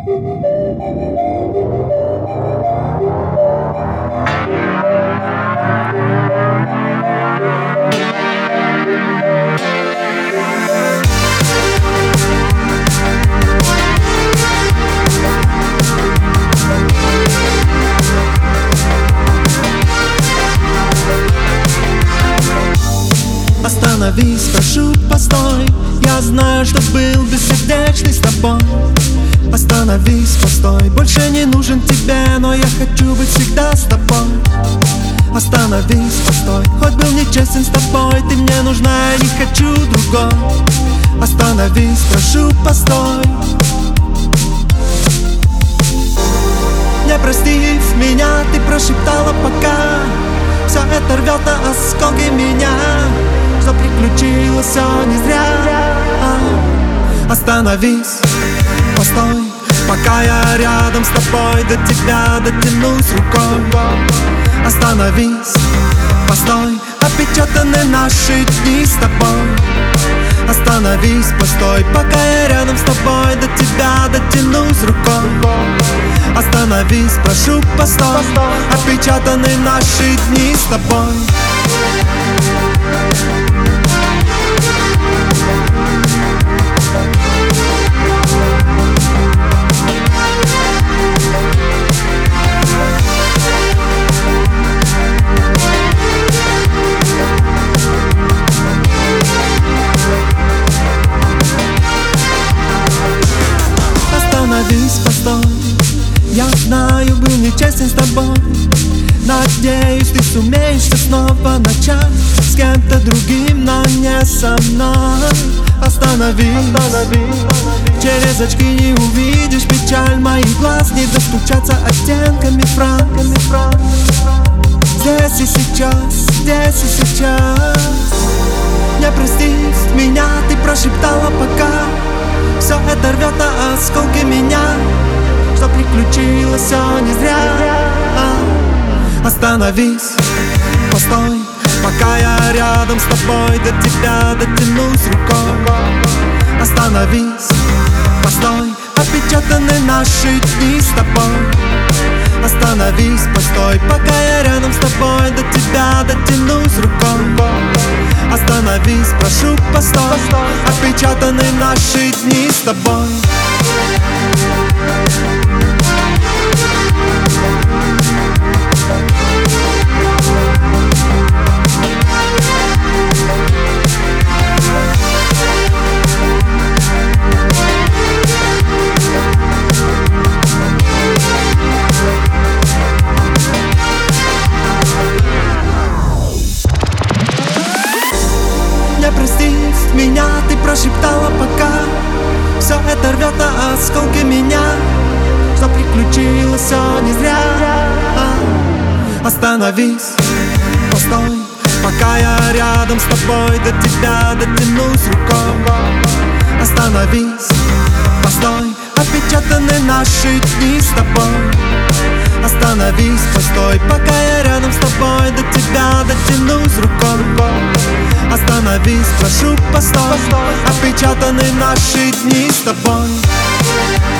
Остановись, прошу, постой. Я знаю, что был бессердечный с тобой. Остановись, постой. Больше не нужен тебе, но я хочу быть всегда с тобой. Остановись, постой. Хоть был нечестен с тобой, ты мне нужна, я не хочу другой. Остановись, прошу, постой. Не простив меня, ты прошептала пока. Все это рвет на осколки меня. Что приключилось, все не зря. Остановись, постой. Пока я рядом с тобой, до тебя дотянусь рукой. Остановись, постой. Опечатаны наши дни с тобой. Остановись, постой. Пока я рядом с тобой, до тебя дотянусь рукой. Остановись, прошу, постой. Опечатаны наши дни с тобой. Остановись, постой. Я знаю, был нечестен с тобой. Надеюсь, ты сумеешь все снова начать с кем-то другим, но не со мной. Остановись, через очки не увидишь печаль моих глаз, не достучаться оттенками фраз. Здесь и сейчас, здесь и сейчас. Не простив меня, ты прошептала пока. Все это рвет на осколки меня. Что приключилось, все не зря. Остановись, постой. Пока я рядом с тобой, до тебя дотянусь рукой. Остановись, постой. Опечатаны наши дни с тобой. Остановись, постой. Пока я рядом с тобой, до тебя дотянусь рукой. Остановись, прошу, постой. Опечатаны наши дни с тобой. Не простив меня, ты прошептала пока. Все это рвет на осколки меня. Что приключилось, все не зря. Остановись, постой. Пока я рядом с тобой, до тебя дотянусь рукой. Остановись, постой. Опечатаны наши дни с тобой. Остановись, постой. Пока я рядом с тобой, до тебя дотянусь рукой. Остановись, прошу, постой. Опечатаны наши дни с тобой.